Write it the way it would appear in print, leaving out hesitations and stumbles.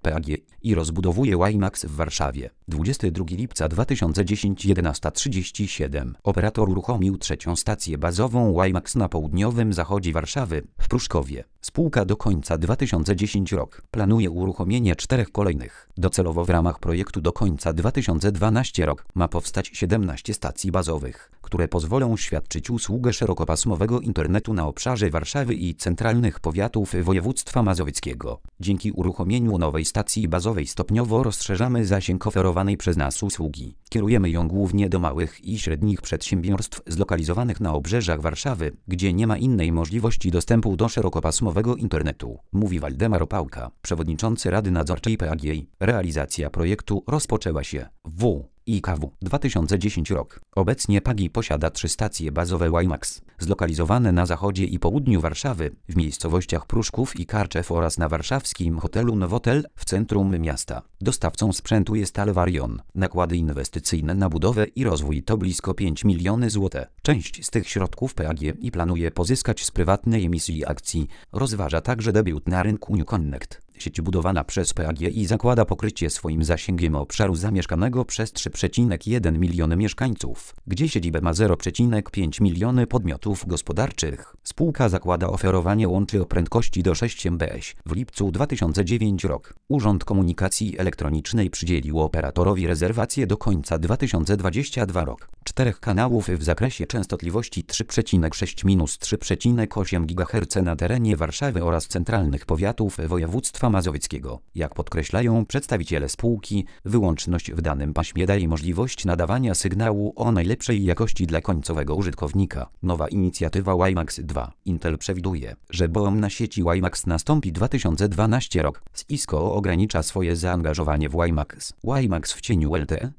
PAG i rozbudowuje WiMAX w Warszawie. 22 lipca 2010 11:37. Operator uruchomił trzecią stację bazową WiMAX na południowym zachodzie Warszawy, w Pruszkowie. Spółka do końca 2010 rok planuje uruchomienie 4 kolejnych. Docelowo w ramach projektu do końca 2012 rok ma powstać 17 stacji bazowych, które pozwolą świadczyć usługę szerokopasmowego internetu na obszarze Warszawy i centralnych powiatów województwa mazowieckiego. Dzięki uruchomieniu nowej stacji bazowej stopniowo rozszerzamy zasięg oferowanej przez nas usługi. Kierujemy ją głównie do małych i średnich przedsiębiorstw zlokalizowanych na obrzeżach Warszawy, gdzie nie ma innej możliwości dostępu do szerokopasmowego internetu, mówi Waldemar Opałka, przewodniczący Rady Nadzorczej PAG. Realizacja projektu rozpoczęła się w IKW 2010 rok. Obecnie PAG posiada 3 stacje bazowe WiMAX, zlokalizowane na zachodzie i południu Warszawy, w miejscowościach Pruszków i Karczew oraz na warszawskim hotelu Nowotel w centrum miasta. Dostawcą sprzętu jest Alwarion. Nakłady inwestycyjne na budowę i rozwój to blisko 5 miliony zł. Część z tych środków PAG planuje pozyskać z prywatnej emisji akcji. Rozważa także debiut na rynku New Connect. Sieć budowana przez PAG zakłada pokrycie swoim zasięgiem obszaru zamieszkanego przez 3,1 miliony mieszkańców, gdzie siedzibę ma 0,5 miliony podmiotów gospodarczych. Spółka zakłada oferowanie łączy o prędkości do 6 Mbps. W lipcu 2009 rok Urząd Komunikacji Elektronicznej przydzielił operatorowi rezerwację do końca 2022 rok 4 kanałów w zakresie częstotliwości 3,6-3,8 GHz na terenie Warszawy oraz centralnych powiatów województwa mazowieckiego. Jak podkreślają przedstawiciele spółki, wyłączność w danym paśmie daje możliwość nadawania sygnału o najlepszej jakości dla końcowego użytkownika. Nowa inicjatywa WiMAX 2. Intel przewiduje, że boom na sieci WiMAX nastąpi 2012 rok. Cisco ogranicza swoje zaangażowanie w WiMAX. WiMAX w cieniu LTE